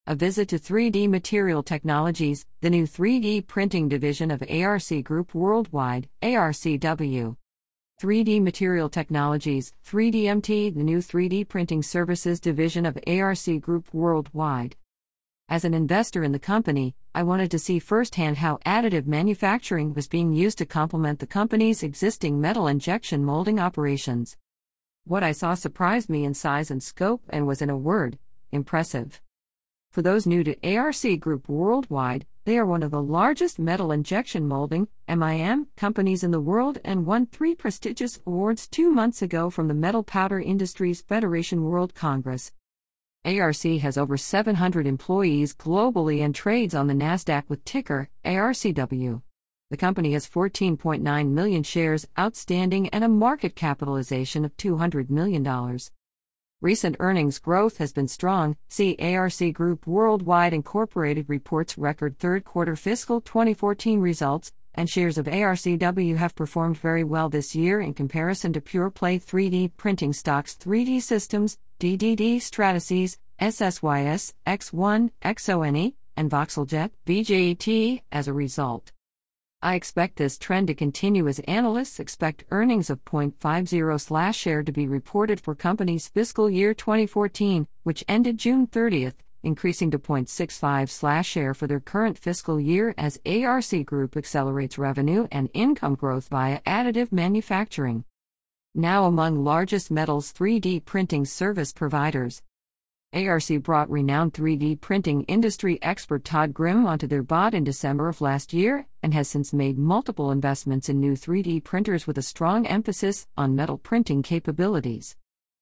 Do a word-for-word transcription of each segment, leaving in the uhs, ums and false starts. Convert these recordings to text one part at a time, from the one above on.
A visit to three D Material Technologies, the new three D printing division of A R C Group Worldwide, A R C W. three D Material Technologies, three D M T, the new three D printing services division of A R C Group Worldwide. As an investor in the company, I wanted to see firsthand how additive manufacturing was being used to complement the company's existing metal injection molding operations. What I saw surprised me in size and scope and was, in a word, impressive. For those new to A R C Group Worldwide, they are one of the largest metal injection molding (M I M) companies in the world and won three prestigious awards two months ago from the Metal Powder Industries Federation World Congress. A R C has over seven hundred employees globally and trades on the NASDAQ with ticker A R C W. The company has fourteen point nine million shares outstanding and a market capitalization of two hundred million dollars. Recent earnings growth has been strong. See A R C Group Worldwide Incorporated reports record third quarter fiscal twenty fourteen results, and shares of A R C W have performed very well this year in comparison to pure-play three D printing stocks three D Systems, D D D Stratasys, S S Y S, X one, Xone, and VoxelJet, V J E T, as a result. I expect this trend to continue as analysts expect earnings of zero point five zero share to be reported for company's fiscal year twenty fourteen, which ended June thirtieth, increasing to zero point six five share for their current fiscal year as A R C Group accelerates revenue and income growth via additive manufacturing. Now among largest metals three D printing service providers. A R C brought renowned three D printing industry expert Todd Grimm onto their board in December of last year, and has since made multiple investments in new three D printers with a strong emphasis on metal printing capabilities.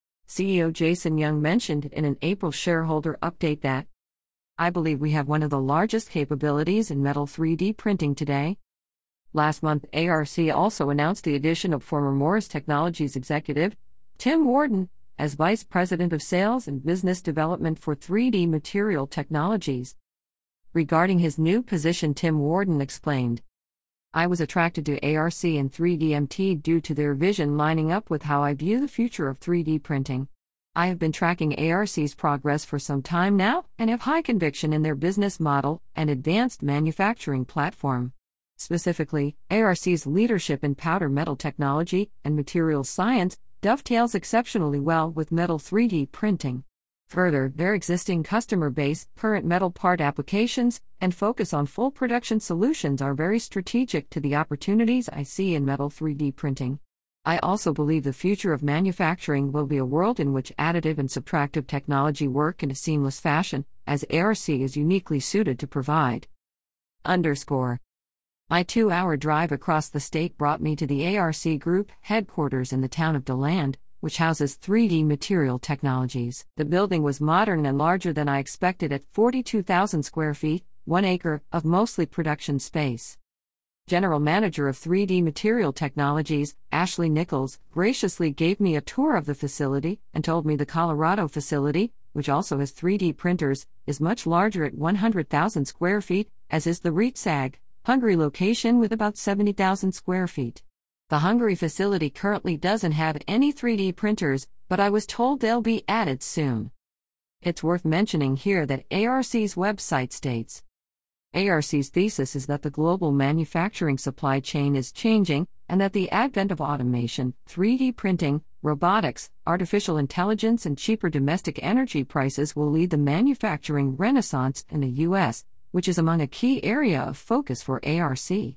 C E O Jason Young mentioned in an April shareholder update that, "I believe we have one of the largest capabilities in metal three D printing today." Last month, A R C also announced the addition of former Morris Technologies executive, Tim Worden, as Vice President of Sales and Business Development for three D Material Technologies. Regarding his new position, Tim Worden explained, "I was attracted to A R C and three D M T due to their vision lining up with how I view the future of three D printing. I have been tracking A R C's progress for some time now and have high conviction in their business model and advanced manufacturing platform. Specifically, A R C's leadership in powder metal technology and materials science dovetails exceptionally well with metal three D printing. Further, their existing customer base, current metal part applications, and focus on full production solutions are very strategic to the opportunities I see in metal three D printing. I also believe the future of manufacturing will be a world in which additive and subtractive technology work in a seamless fashion, as A R C is uniquely suited to provide." Underscore. My two-hour drive across the state brought me to the A R C Group headquarters in the town of DeLand, which houses three D Material Technologies. The building was modern and larger than I expected at forty-two thousand square feet, one acre, of mostly production space. General Manager of three D Material Technologies, Ashley Nichols, graciously gave me a tour of the facility and told me the Colorado facility, which also has three D printers, is much larger at one hundred thousand square feet, as is the Rietsag, Hungary location with about seventy thousand square feet. The Hungary facility currently doesn't have any three D printers, but I was told they'll be added soon. It's worth mentioning here that A R C's website states, A R C's thesis is that the global manufacturing supply chain is changing, and that the advent of automation, three D printing, robotics, artificial intelligence, and cheaper domestic energy prices will lead the manufacturing renaissance in the U S, which is among a key area of focus for A R C.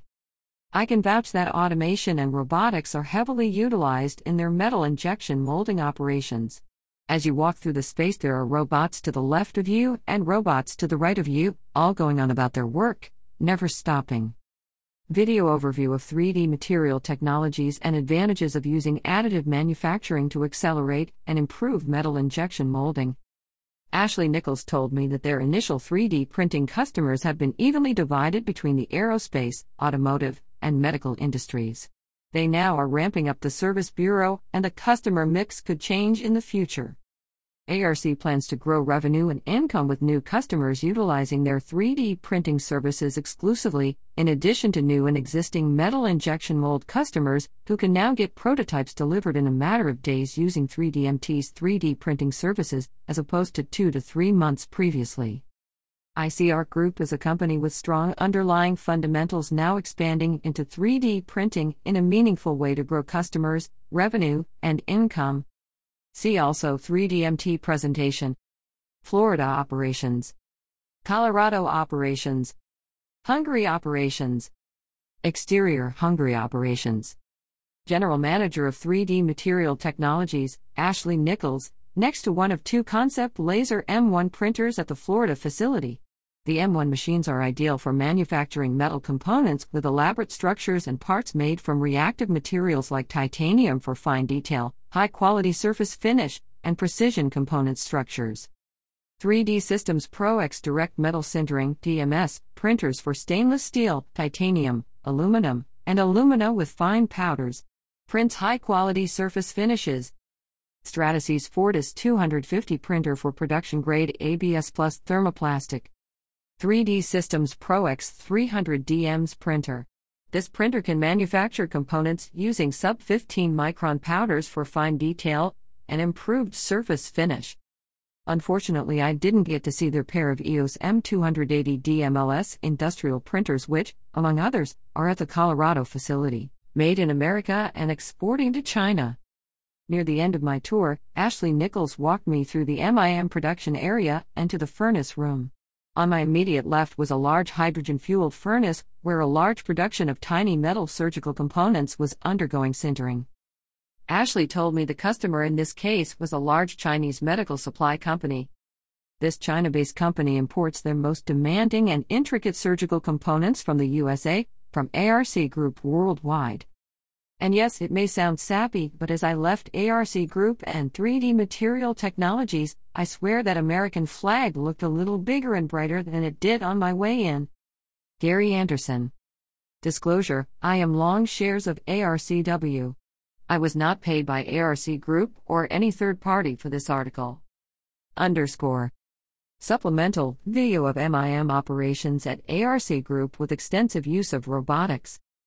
I can vouch that automation and robotics are heavily utilized in their metal injection molding operations. As you walk through the space, there are robots to the left of you and robots to the right of you, all going on about their work, never stopping. Video overview of three D Material Technologies and advantages of using additive manufacturing to accelerate and improve metal injection molding. Ashley Nichols told me that their initial three D printing customers have been evenly divided between the aerospace, automotive, and medical industries. They now are ramping up the service bureau, and the customer mix could change in the future. A R C plans to grow revenue and income with new customers utilizing their three D printing services exclusively, in addition to new and existing metal injection mold customers who can now get prototypes delivered in a matter of days using three D M T's three D printing services, as opposed to two to three months previously. I C A R Group is a company with strong underlying fundamentals now expanding into three D printing in a meaningful way to grow customers, revenue, and income. See also three D M T presentation. Florida operations. Colorado operations. Hungary operations. Exterior Hungary operations. General Manager of three D Material Technologies, Ashley Nichols, next to one of two concept laser M one printers at the Florida facility. The M one machines are ideal for manufacturing metal components with elaborate structures and parts made from reactive materials like titanium for fine detail, high-quality surface finish, and precision component structures. three D Systems Pro X Direct Metal Sintering (D M S) printers for stainless steel, titanium, aluminum, and alumina with fine powders. Prints high-quality surface finishes. Stratasys Fortis two fifty printer for production-grade A B S plus thermoplastic. three D Systems Pro X three hundred D M S printer. This printer can manufacture components using sub fifteen micron powders for fine detail and improved surface finish. Unfortunately, I didn't get to see their pair of E O S M two eighty D M L S industrial printers which, among others, are at the Colorado facility, made in America and exporting to China. Near the end of my tour, Ashley Nichols walked me through the M I M production area and to the furnace room. On my immediate left was a large hydrogen-fueled furnace where a large production of tiny metal surgical components was undergoing sintering. Ashley told me the customer in this case was a large Chinese medical supply company. This China-based company imports their most demanding and intricate surgical components from the U S A, from A R C Group Worldwide. And yes, it may sound sappy, but as I left A R C Group and three D Material Technologies, I swear that American flag looked a little bigger and brighter than it did on my way in. Gary Anderson. Disclosure: I am long shares of A R C W. I was not paid by A R C Group or any third party for this article. Underscore. Supplemental video of M I M operations at A R C Group with extensive use of robotics.